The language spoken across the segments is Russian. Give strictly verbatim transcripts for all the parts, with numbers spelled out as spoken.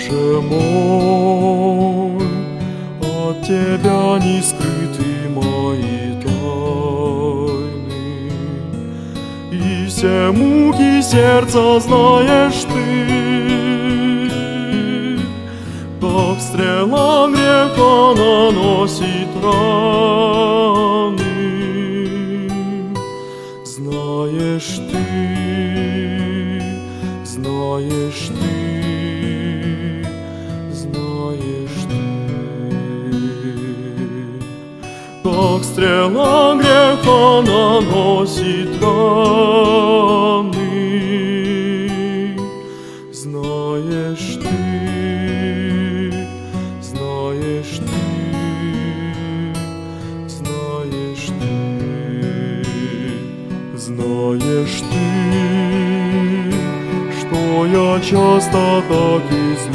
Боже мой, от Тебя не скрыты мои тайны, и все муки сердца знаешь Ты. Как стрела греха наносит раны, знаешь Ты, знаешь Ты, знаешь Ты. Как стрела греха наносит раны, знаешь Ты, знаешь Ты, знаешь Ты, знаешь Ты, что я часто так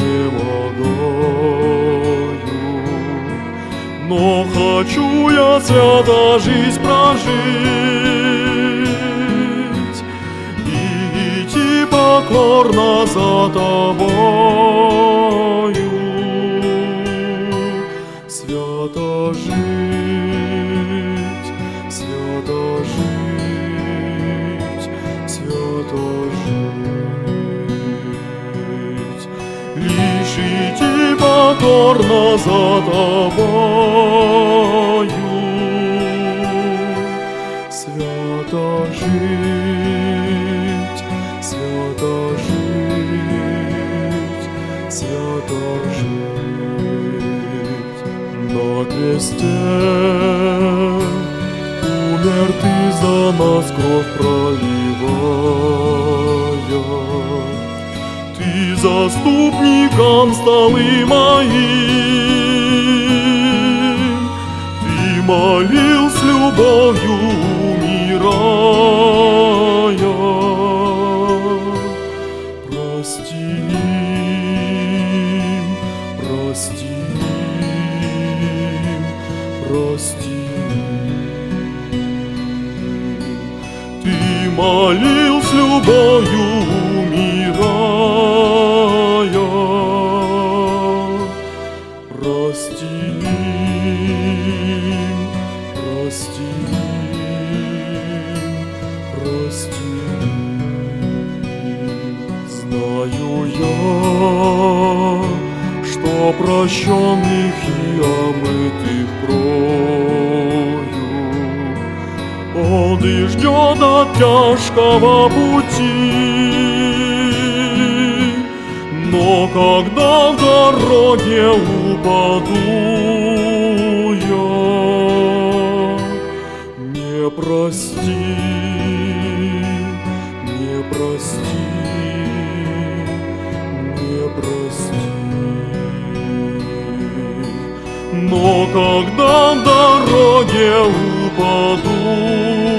изнемогаю, но хочу я свято жизнь прожить и идти покорно за Тобою. Свято жить, свято жить, свято жить, лишь идти покорно за Тобою. Свято жить, свято жить, свято жить. На кресте умер Ты за нас, кровь проливая. Ты заступником стал и моим, Ты молил с любовью умирая. Прости им, прости им, прости им. Ты молил с любовью умирая. Прости им, прости им, прости им. Знаю я, что прощенных и омытых кровью Он и ждет от тяжкого пути. Но когда в дороге упаду я, не прости, не прости, не прости. Но когда в дороге упаду